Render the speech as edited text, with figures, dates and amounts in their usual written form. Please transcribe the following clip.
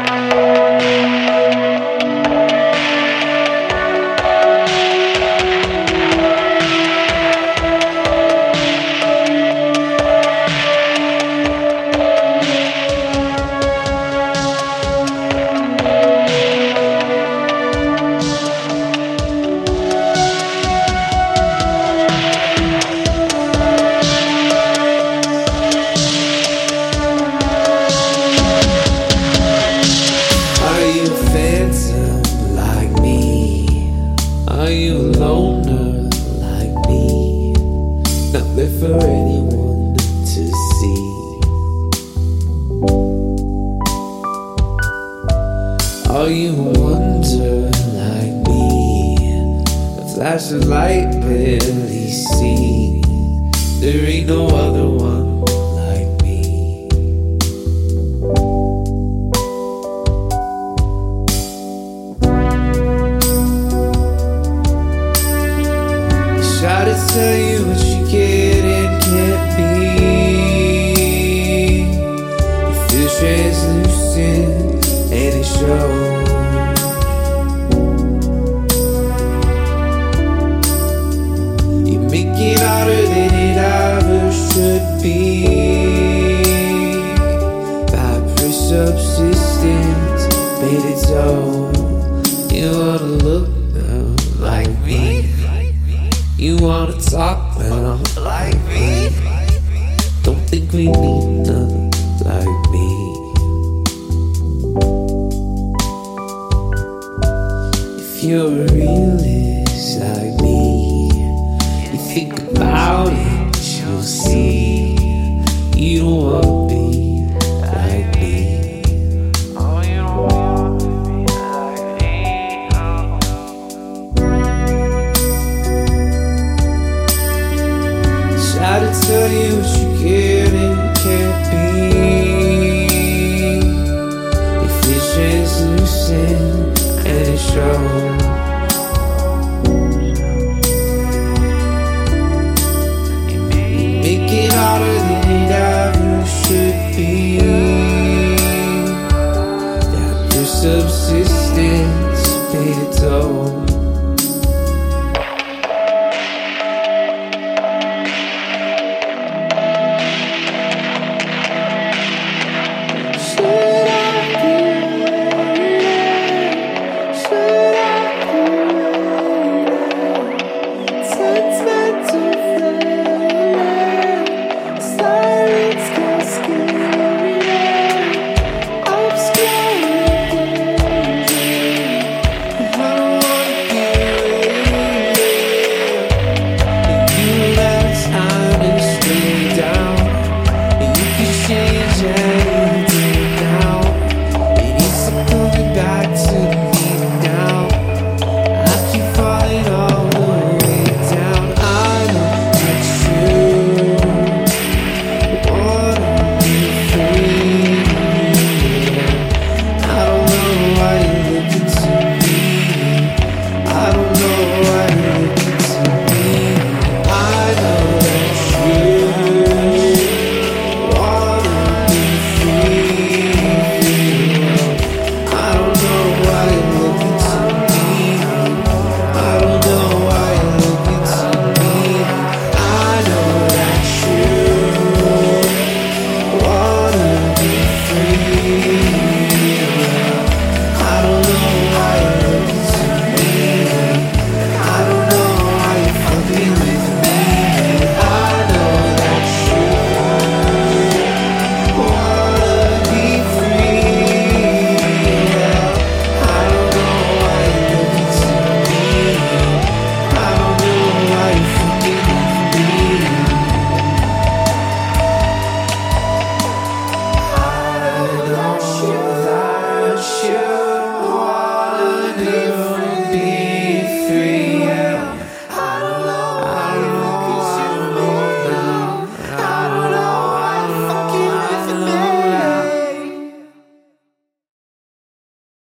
Are you a loner like me? Not meant for anyone to see. Are you a wonder like me? A flash of light barely see. There ain't no other one like me. Try to tell you what you can and can't be. You feel translucent and it shows. You make it harder than it ever should be. By subsistence made it so. You wanna look now like me. You wanna talk now like me. Don't think we need none like me. If you're a realist like me, you think about it, you'll see. You don't wanna be like me. Oh, you don't wanna be like me. Try to tell you what you can and can't be. If it's translucent and it shows. You make it harder than it ever should be. That your subsistence